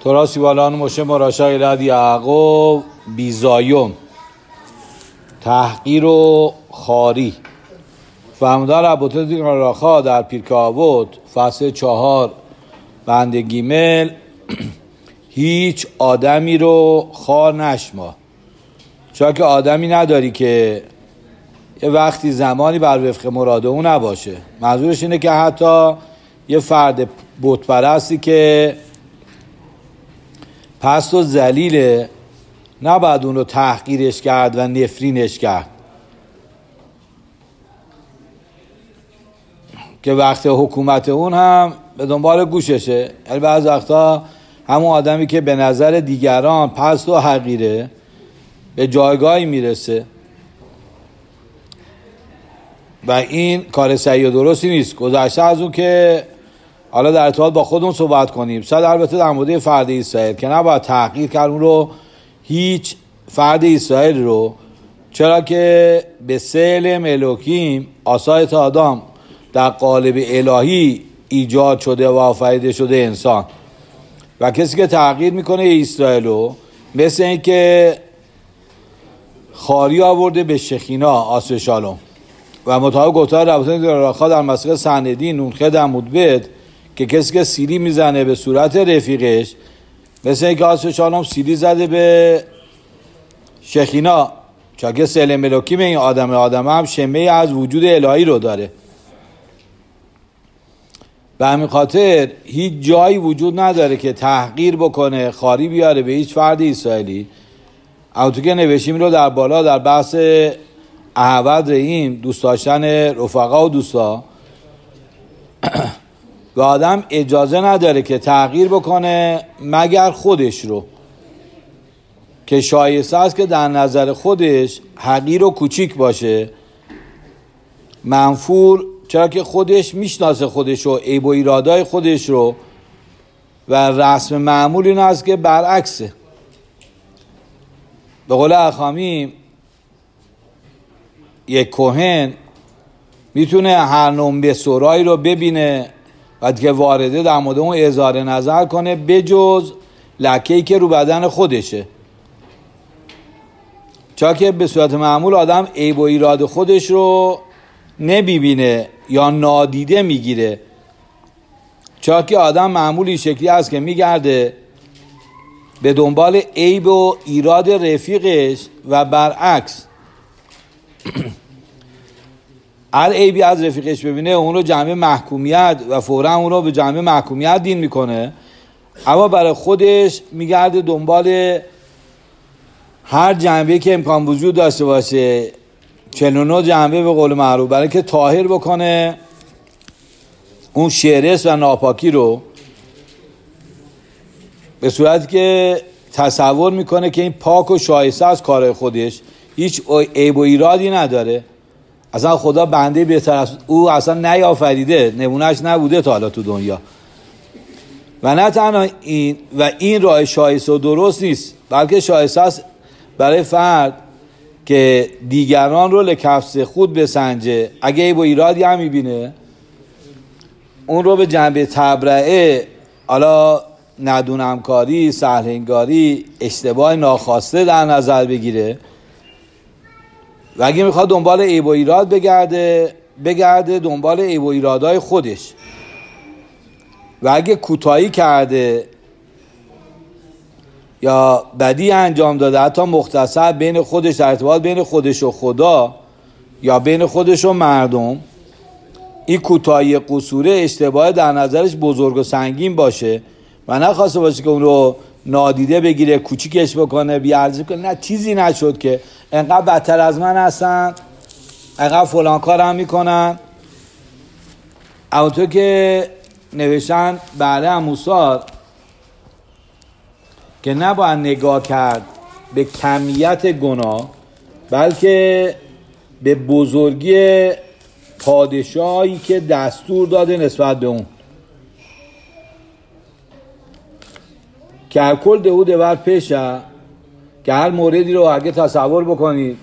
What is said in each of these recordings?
تورا سیبالان مشه مراشا ایلاد یعقوب بیزایون تحقیر و خاری فهمدار عبوتت راخا در پیرکه آوود فصل 4 بند گیمل هیچ آدمی رو خار نشما، چرا که آدمی نداری که یه وقتی زمانی بر وفق مراد اون نباشه. منظورش اینه که حتی یه فرد بتپرستی که پست و ذلیله نباید اون رو تحقیرش کرد و نفرینش کرد، که وقت حکومت اون هم به دنبال گوششه. یعنی بعض وقتا همون آدمی که به نظر دیگران پست و حقیره به جایگاهی میرسه و این کار صحیح و درستی نیست. گذشته از اون که حالا در ارتباط با خودمون صحبت کنیم، صد البته در مورد فرد اسرائیل که نباید تحقیر کرد اون رو، هیچ فرد اسرائیل رو، چرا که به سلم الوکیم آسایت آدم در قالب الهی ایجاد شده و آفریده شده انسان، و کسی که تحقیر میکنه اسرائیل رو مثل این که خاری آورده به شخینا آسر شالوم. و مطابق گفتار رابطه راخا در مسئله سندین نونخه در مدبت که کسی که سیلی میزنه به صورت رفیقش مثل این که آسر شالوم سیلی زده به شخینا، چون که سلم ملوکی به این آدم هم شمه از وجود الهی رو داره. به همین خاطر هیچ جایی وجود نداره که تحقیر بکنه، خاری بیاره به هیچ فرد اسرائیلی. اما تو که نوشیم رو در بالا در بحث احواد رحیم، دوست داشتن رفقا و دوستا، و آدم اجازه نداره که تحقیر بکنه مگر خودش رو، که شایسته است که در نظر خودش حقیر و کوچیک باشه، منفور، چرا که خودش میشناسه خودش رو، عیب و ایرادای خودش رو، و رسم معمول این است که برعکسه. به قول اخامی یک کهن میتونه هر نوع سرایی رو ببینه و که وارده در مورد اون اظهار نظر کنه بجز لکه‌ای که رو بدن خودشه، چرا که به صورت معمول آدم عیب و ایراد خودش رو نمیبینه یا نادیده میگیره، چرا که آدم معمولی شکلی است که میگرده به دنبال عیب و ایراد رفیقش و برعکس. هر عیبی از رفیقش ببینه اون رو جمع محکومیت و فوراً اون رو به جمع محکومیت دین میکنه، اما برای خودش میگرده دنبال هر جنبه که امکان وجود داشته باشه، 49 جنبه به قول معروف، برای که طاهر بکنه اون شرس و ناپاکی رو، به صورتی که تصور میکنه که این پاک و شایسته از کار خودش، هیچ عیب و ایرادی نداره، اصلا خدا بنده بهتر از او اصلا نیافریده، نمونهش نبوده تا حالا تو دنیا. و نه تنها این، و این راه شایسته و درست نیست، بلکه شایسته است برای فرد که دیگران رو لکفس خود بسنجه، اگه عیب و ایرادی هم میبینه اون رو به جنبه تبرئه، حالا ندونمکاری، سهلنگاری، اشتباه ناخواسته در نظر بگیره، و اگه میخواد دنبال عیب و ایراد بگرده دنبال عیب و ایرادهای خودش، و اگه کوتاهی کرده یا بدی انجام داده، حتی مختصر بین خودش، در ارتباط بین خودش و خدا یا بین خودش و مردم، این کوتاهی قصوره اشتباه در نظرش بزرگ و سنگین باشه و نخواسته باشه که اون رو نادیده بگیره، کوچیکش بکنه، بیارزش کنه، نه چیزی نشد که انقدر بدتر از من هستن، انقدر فلان کارم میکنن. اما تو که نوشتن بعد موسی که نباید نگاه کرد به کمیت گناه، بلکه به بزرگی پادشاهی که دستور داده نسبت به اون، که هر کل دهو دور پیشه، که هر موردی رو اگه تصور بکنید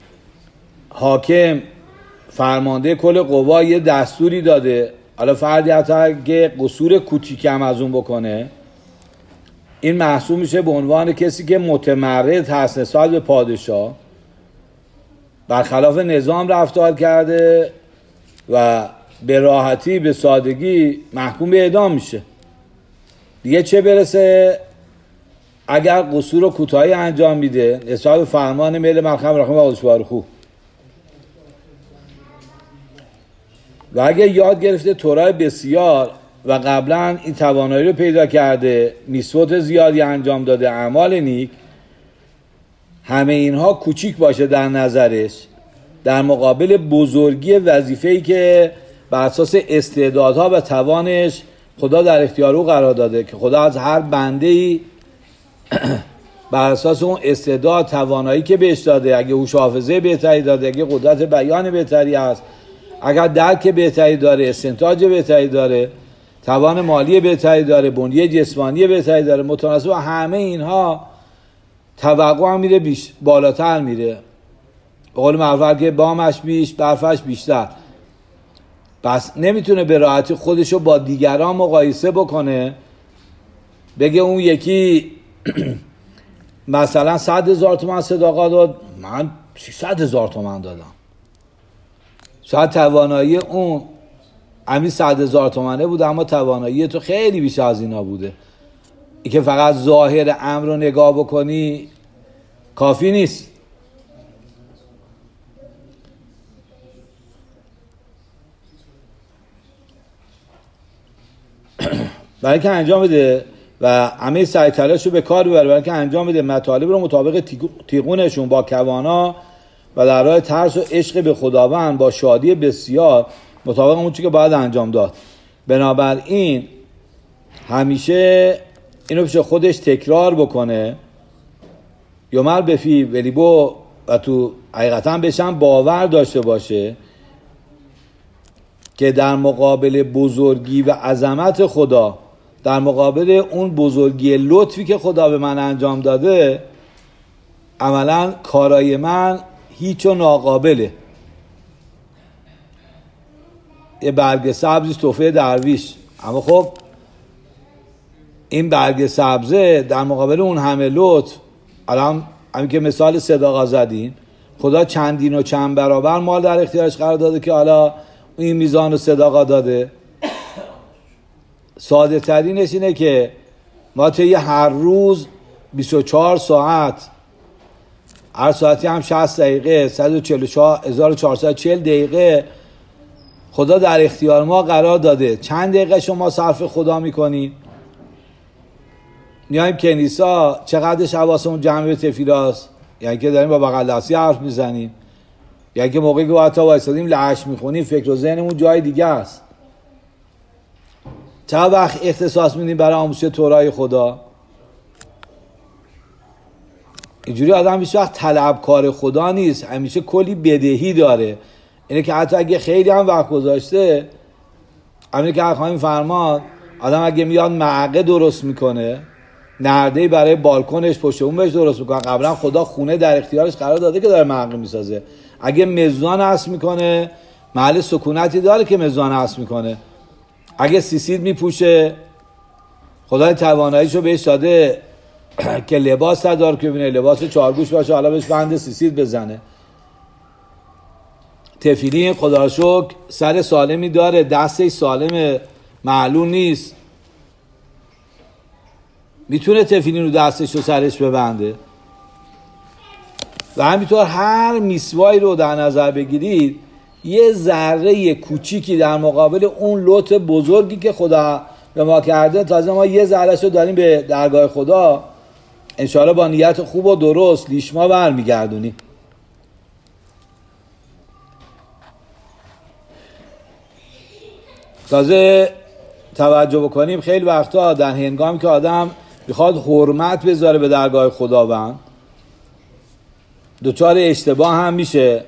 حاکم فرمانده کل قوا یه دستوری داده، حالا فردی حتی اگه قصور کوچیک هم از اون بکنه این محسوب میشه به عنوان کسی که متمرد هست نسبت به پادشاه، برخلاف نظام رفتار کرده و به راحتی به سادگی محکوم به اعدام میشه. دیگه چه برسه اگر قصور و کوتاهی انجام میده نسبت به فرمان میل مرحم رحمه الله خوب. و اگه یاد گرفته تورای بسیار و قبلا این توانایی رو پیدا کرده، میسوت زیادی انجام داده، اعمال نیک، همه اینها کوچیک باشه در نظرش در مقابل بزرگی وظیفه‌ای که بر اساس استعدادها و توانش خدا در اختیار او قرار داده، که خدا از هر بنده‌ای بر اساس اون استعداد توانایی که بهش داده، اگه هوش و حافظه بهتری داده، اگه قدرت بیان بهتری هست، اگر درک بهتری داره، استنتاج بهتری داره، توان مالی بهتری داره، بنیه جسمانی بهتری داره، متناسب همه اینها توقع هم میره بالاتر میره. به قول معروف که بامش بیش برفش بیشتر. پس نمیتونه به راحتی خودشو با دیگران مقایسه بکنه، بگه اون یکی مثلا 100,000 تومان صداقا داد، من 300,000 تومان دادم. شاید توانایی اون همین 100,000 تومانه بوده، اما توانایی تو خیلی بیشتر از اینا بوده. این که فقط ظاهر امر رو نگاه بکنی کافی نیست. برای که انجام بده و همه سعی تلاش رو به کار ببره، برای که انجام بده مطالب رو مطابق تیغونشون با کوانا و در راه ترس و عشق به خداوند با شادی بسیار مطابق اون چیزی که باید انجام داد. بنابراین همیشه اینو پیش خودش تکرار بکنه، یومر بفی ولیبو، و تو حقیقتا بشم باور داشته باشه که در مقابل بزرگی و عظمت خدا، در مقابل اون بزرگی لطفی که خدا به من انجام داده، عملا کارای من هیچ و ناقابله. یه برگ سبزی تحفه درویش، اما خب این برگ سبزه در مقابل اون همه لطف، الان همین که مثال صداقا زدین، خدا چندین و چند برابر مال در اختیارش قرار داده که حالا این میزان صداقا داده. ساده ترینش اینه که ما طی هر روز 24 ساعت، هر ساعتی هم 60 دقیقه، 1440 دقیقه خدا در اختیار ما قرار داده. چند دقیقه شما صرف خدا میکنی؟ میایم کنیسا، چقدرش حواسمون جمع به تفیلاست، یعنی که داریم با بغل دستی حرف میزنیم، یعنی که موقعی که باید تا وایسادیم لعش میخونیم، فکر و ذهنمون جای دیگه است. چند وقت اختصاص میدیم برای آموزش تورای خدا؟ اینجوری آدم هیچ وقت طلبکار خدا نیست، همیشه کلی بدهی داره. اینه که حتی اگه خیلی هم وقت گذاشته، همینه که خواهیم فرمان، آدم اگه میاد معقه درست میکنه، نردهی برای بالکنش پشت اون بهش درست میکنه، قبلا خدا خونه در اختیارش قرار داده که داره معقه میسازه. اگه مزوان هست میکنه، محل سکونتی داره که مزوان هست میکنه. اگه سیسید میپوشه، خدا تواناییشو بهش داده که لباس تدار که ببینه، لباس چارگوش باشه، حالا بهش بند سیسید بزنه. تفیلین خدا را شکر سر سالمی داره، دستش سالم، معلول نیست، میتونه تفیلین رو دستش رو سرش ببنده. و همینطور هر میسوایی رو در نظر بگیرید، یه ذره کوچیکی در مقابل اون لطف بزرگی که خدا به ما کرده، تازه ما یه ذره‌اش رو داریم به درگاه خدا انشاءالله با نیت خوب و درست لیشما برمیگردونیم. تازه توجه بکنیم خیلی وقتا در هنگامی که آدم میخواد حرمت بذاره به درگاه خداوند، دچار اشتباه هم میشه.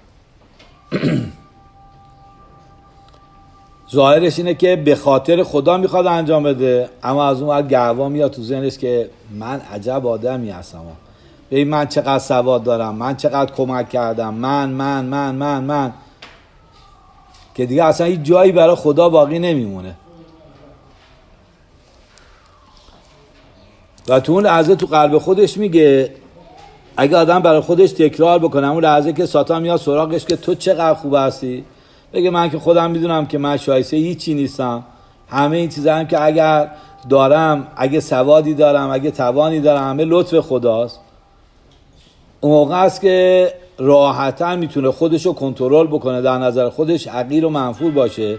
ظاهرش اینه که به خاطر خدا میخواد انجام بده، اما از اون ور گهوا میاد تو ذهنش که من عجب آدمی هستم، ببین من چقدر سواد دارم، من چقدر کمک کردم، من که دیگه اصلا هیچ جایی برای خدا باقی نمیمونه. و تو اون لحظه تو قلب خودش میگه، اگه آدم برای خودش تکرار بکنه اون لحظه که ساتان میاد سراغش که تو چقدر خوب هستی، بگه من که خودم میدونم که من شایسته هیچی نیستم، همه این چیزا هم که اگر دارم، اگه سوادی دارم، اگه توانی دارم، همه لطف خداست. اون موقع است که راحت‌تر میتونه خودشو کنترل بکنه، در نظر خودش حقیر و منفور باشه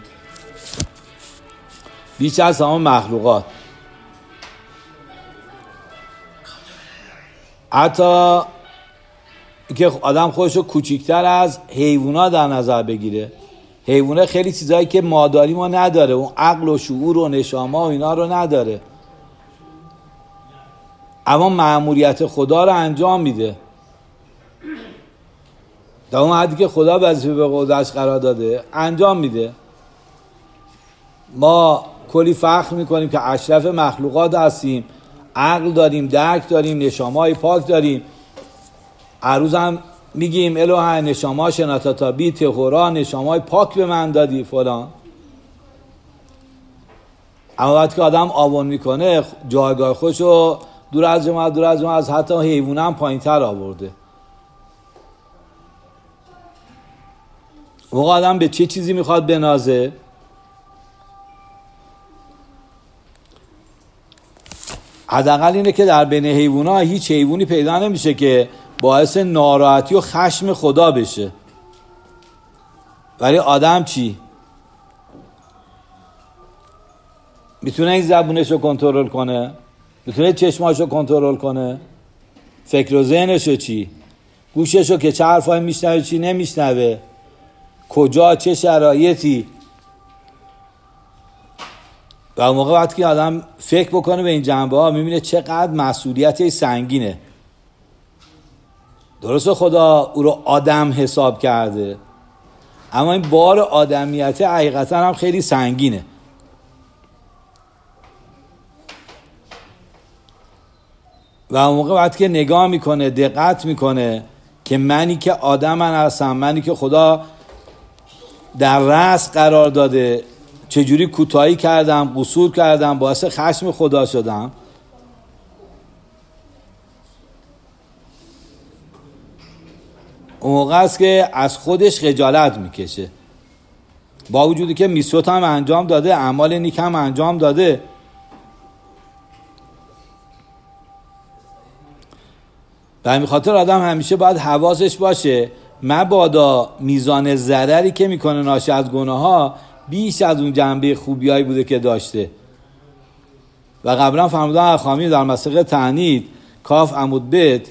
بیشتر از تمام مخلوقات. حتی که آدم خودشو کوچیکتر از حیوونا در نظر بگیره. حیوونا خیلی چیزایی که ما داریم و نداره، اون عقل و شعور و نشاما و اینا رو نداره، اما مأموریت خدا رو انجام میده در اون حدی که خدا وظیفه به قدرتش قرار داده انجام میده. ما کلی فخر میکنیم که اشرف مخلوقات هستیم، عقل داریم، درک داریم، نشامای پاک داریم. هر روز هم میگیم الوه نشاما شناتا بی تهورا، نشامای پاک به من دادی فلان. اما وقتی که آدم آون میکنه جایگاه خودشو دور از جماعت از حتی حیوان هم پایین تر آورده. موقع آدم به چه چیزی میخواد بنازه؟ حداقل اینه که در بین حیوونا هیچ حیوانی پیدا نمیشه که باعث ناراحتی و خشم خدا بشه. ولی آدم چی؟ میتونه این زبونش رو کنترل کنه؟ میتونه چشماش رو کنترل کنه؟ فکر و ذهنش رو چی؟ گوشش رو که چه حرفایی میشنوه چی نمیشنوه؟ کجا چه شرایطی؟ و اون موقع وقتی که آدم فکر بکنه به این جنبه ها میبینه چقدر مسئولیت سنگینه. درسته خدا او رو آدم حساب کرده، اما این بار آدمیت حقیقتا هم خیلی سنگینه. و اون موقع وقتی که نگاه میکنه، دقت میکنه که منی که آدم من هستم، منی که خدا در رأس قرار داده، چجوری کوتاهی کردم، قصور کردم، باعث خشم خدا شدم. اون موقع است که از خودش خجالت میکشه، با وجودی که میسوت هم انجام داده، اعمال نیک هم انجام داده. و همین خاطر آدم همیشه باید حواسش باشه مبادا میزان ضرری که میکنه ناشی از گناه ها بیش از اون جنبه خوبیایی بوده که داشته. و قبلا فرمودن اخامی در مسئله تعنید کاف عمود بیت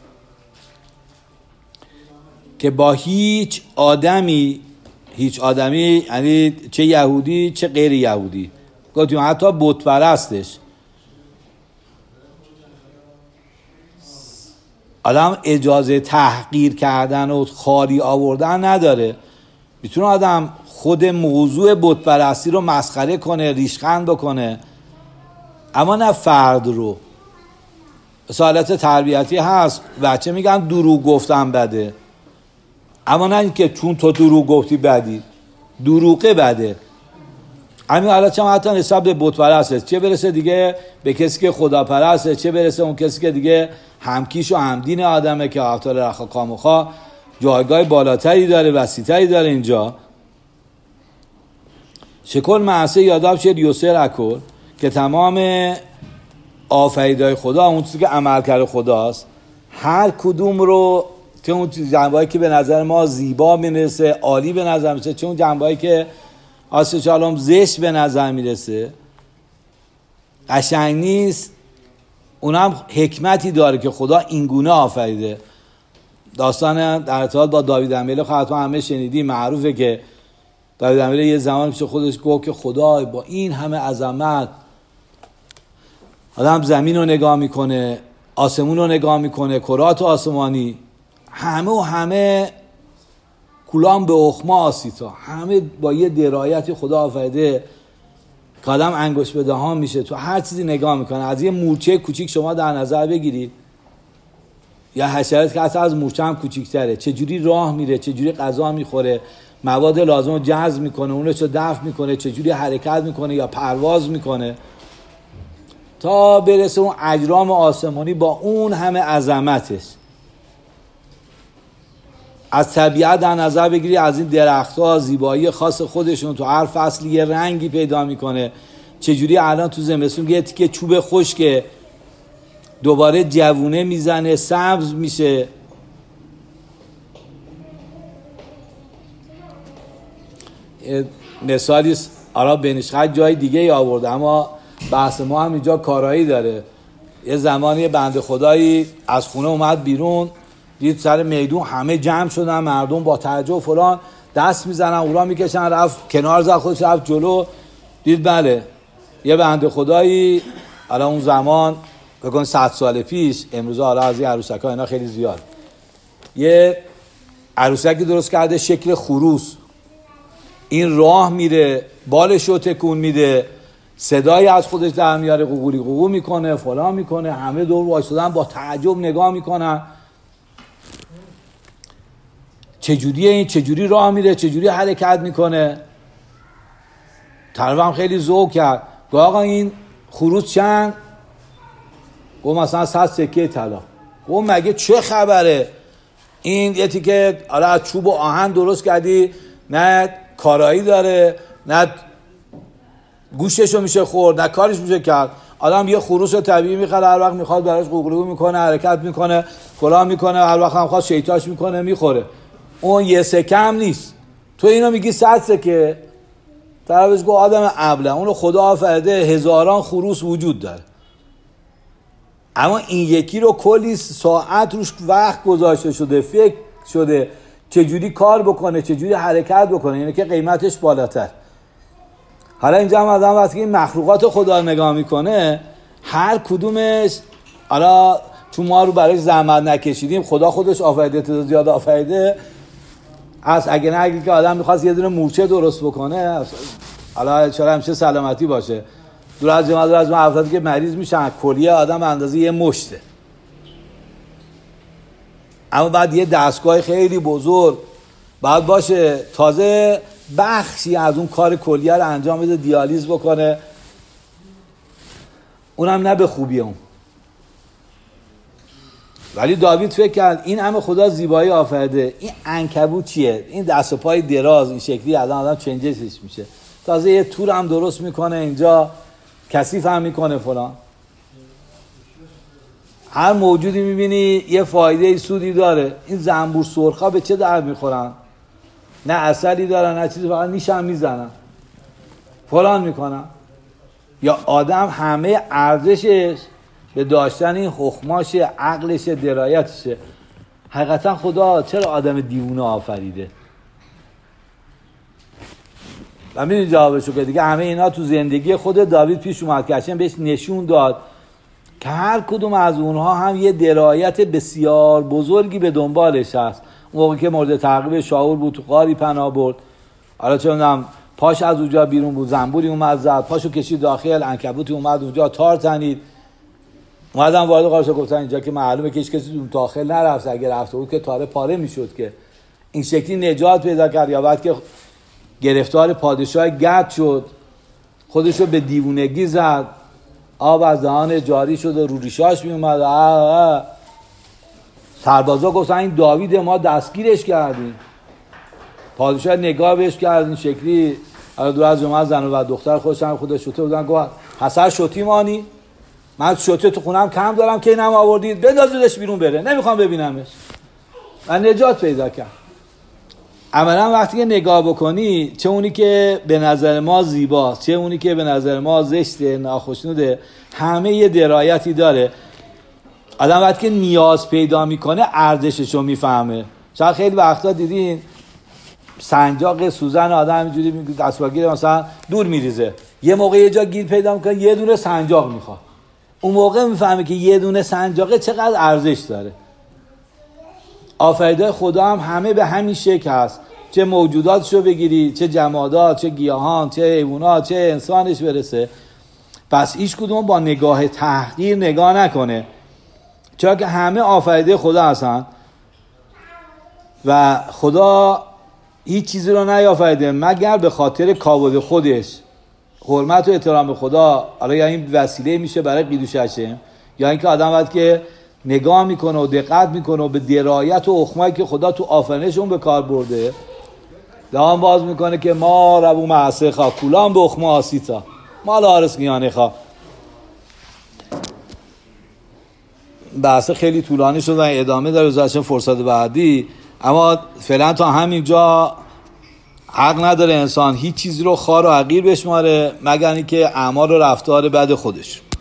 که با هیچ آدمی یعنی چه یهودی چه غیر یهودی، گفتیم حتی بت پرستش، آدم اجازه تحقیر کردن و خالی آوردن نداره. میتونه آدم خود موضوع بت پرستی رو مسخره کنه، ریشخند بکنه، اما نه فرد رو. حالت تربیتی هست، بچه میگن دروغ گفتن بده، اما نه اینکه چون تو دروغ گفتی بدی، دروغه بده. همین حالت هم حتی نسبت به بت پرسته، چه برسه دیگه به کسی که خدا پرسته، چه برسه اون کسی که دیگه همکیش و همدین آدمه که افتال رخا کاموخا جایگاه بالاتری داره، وسیع‌تری داره. اینجا شکل معصه یاداب شد یوسر اکل که تمام آفریدهای خدا، اون چیزی که عمل کرده خداست، هر کدوم رو چه اون جنبه‌ای که به نظر ما زیبا میرسه، عالی به نظر میرسه، چه اون جنبه‌ای که آسیچالام زشت به نظر میرسه، قشنگ نیست، اونم حکمتی داره که خدا اینگونه آفریده. داستان در ارتباط با داوید امیل خاطر همه شنیدی، معروفه که داوید امیل یه زمان پیش خودش گفت که خدا با این همه عظمت، آدم زمین رو نگاه میکنه، آسمون رو نگاه میکنه، کرات آسمانی، همه کلام به اخما آسیتا، همه با یه درایتی خدا آفریده که آدم انگشت به دهان میشه تو هر چیزی نگاه میکنه. از یه مورچه کوچیک شما در نظر بگیرید، یا حشرات که حتی از مورچه هم کوچیک‌تره، چجوری راه میره، چجوری غذا میخوره، مواد لازم رو جذب میکنه، اونش رو دفع میکنه، چجوری حرکت میکنه یا پرواز میکنه، تا برسه اون اجرام آسمانی با اون همه عظمتش. از طبیعت در نظر بگیری، از این درخت‌ها زیبایی خاص خودشون، تو هر فصلی یه رنگی پیدا میکنه. چجوری الان تو زمستون یه تیکه چوب خشکه دوباره جوونه میزنه، سبز میشه. مثالی آرا بنیشخط جای دیگه ای آورده، اما بحث ما هم اینجا کارایی داره. یه زمانی بنده خدایی از خونه اومد بیرون، دید سر میدون همه جمع شدن، مردم با تعجب فلان دست میزنن، اورا میکشن، رفت کنار زد خودش رفت جلو، دید بله یه بنده خدایی حالا اون زمان بگن 100 سال پیش، امروز حالا از این عروسک ها اینا خیلی زیاد، یه عروسکی درست کرده شکل خروس، این راه میره بالش رو تکون میده، صدایی از خودش در میاره، قوقولی قوقو میکنه، فلان میکنه، همه دور وایسادن با تعجب نگاه میکنن چجوریه این، چجوری راه میره، چجوری حرکت میکنه. طرف هم خیلی ذوق کرد، گفت آقا این خروس چند؟ گفت مثلا 100 سکه طلا. گفت مگه چه خبره، این یه تیکه حالا از چوب و آهن درست کردی، نه کارایی داره، نه گوشتشو میشه خورد، نه کارش میشه کرد. آدم یه خروس طبیعی میخره، هر وقت میخواد براش قوقلو میکنه، حرکت میکنه، فلان میکنه، هر وقت هم خواست شیطاش میکنه میخوره. اون یه سکه هم نیست، تو اینو میگی 100 سکه. طرفش گفت آدم ابله، اونو خدا آفریده، هزاران خروس وجود داره، اما این یکی رو کلی ساعت روش وقت گذاشته شده، فکر شده چجوری کار بکنه، چجوری حرکت بکنه، یعنی که قیمتش بالاتر. حالا اینجا هم آدم وقتی این مخلوقات خدا رو نگاه میکنه، هر کدومش، حالا چون ما رو برای زحمت نکشیدیم، خدا خودش آفریده، تا زیاد آفریده از اگه نه که آدم میخواست یه دونه مورچه درست بکنه، حالا چرا همیشه سلامتی باشه، دور از جمع افرادی که مریض میشن، کلیه آدم اندازه یه مشته، اما بعد یه دستگاه خیلی بزرگ باید باشه، تازه بخشی از اون کار کلیه رو انجام بده، دیالیز بکنه، اونم نه به خوبی اون. ولی داوید فکر کرد این همه خدا زیبایی آفریده، این عنکبوت چیه؟ این دست و پای دراز این شکلی آدم چنجشش میشه، تازه یه تور هم درست میکنه اینجا، کثیف هم میکنه فلان. هر موجودی میبینی یه فایده سودی داره. این زنبور سرخا به چه درد میخورن؟ نه عسلی دارن نه چیزی، فقط نیشم میزنن فلان میکنن. یا آدم همه ارزشش به داشتن این حکماش، عقلش، درایتشه. حقیقتا خدا چرا آدم دیوونه آفریده؟ و میدونی جوابشو که دیگه همه اینا تو زندگی خود داوید پیش اومد که اصلا بهش نشون داد که هر کدوم از اونها هم یه درایت بسیار بزرگی به دنبالش هست. اون موقع که مورد تعقیب شاول بود، تو غاری پناه برد، حالا چه می‌دونم پاش از اونجا بیرون بود، زنبوری اومد زد، پاشو کشید داخل، عنکبوتی اومد اونجا تار تنید، اومدن وارد غار شد، گفتن اینجا که معلومه که هیچ کسی اون داخل نرفت، اگه رفته بود که تاره پاره میشد، که این شکلی نجات پیدا کرد. یا بعد که گرفتار پادشاه گد شد، خودشو به دیوونگی زد، آب از دهان جاری شد و رو ریشاش می اومد. سربازا گفتن این داوید ما دستگیرش کردیم. پادشاه نگاه بهش کرد این شکلی، دور از جمعه زن و دختر خودش شوته بودن، گفت حسر شوتی مانی، من شوته تو خونم کم دارم که اینم آوردید، بندازیدش بیرون بره، نمیخوام ببینمش. و نجات پیدا کرد. عملا وقتی که نگاه بکنی، چه اونی که به نظر ما زیباست، چه اونی که به نظر ما زشته، ناخوشنوده، همه یه درایتی داره. آدم وقتی که نیاز پیدا میکنه ارزششو میفهمه. شاید خیلی وقتا دیدین سنجاق سوزن آدم اینجوری دستگیر مثلا دور میریزه، یه موقع یه جا گیر پیدا میکنه یه دونه سنجاق میخواد، اون موقع میفهمه که یه دونه سنجاقه چقدر ارزش داره. آفریده خدا هم همه به همین شکل هست، چه موجوداتشو بگیری، چه جمادات، چه گیاهان، چه حیوانات، چه انسانش برسه. پس هیچ کدوم با نگاه تحقیر نگاه نکنه، چرا که همه آفریده خدا هستن و خدا هیچ چیزی رو نیافریده مگر به خاطر کابود خودش. حرمت و احترام به خدا حالا یا این وسیله میشه برای قیدوش هشم، یا اینکه آدم باید که نگاه میکنه و دقت میکنه و به درایت و حکمایی که خدا تو آفرینشون به کار برده دهان باز میکنه که ما ربو معصه خواه کولان به حکم آسیتا ما لارس گیانه خواه. بحث خیلی طولانی شد و ادامه داره وزارش فرصت بعدی، اما فعلا تا همینجا حق نداره انسان هیچ چیزی رو خوار و حقیر بشماره مگر اینکه اعمال و رفتار بد خودش.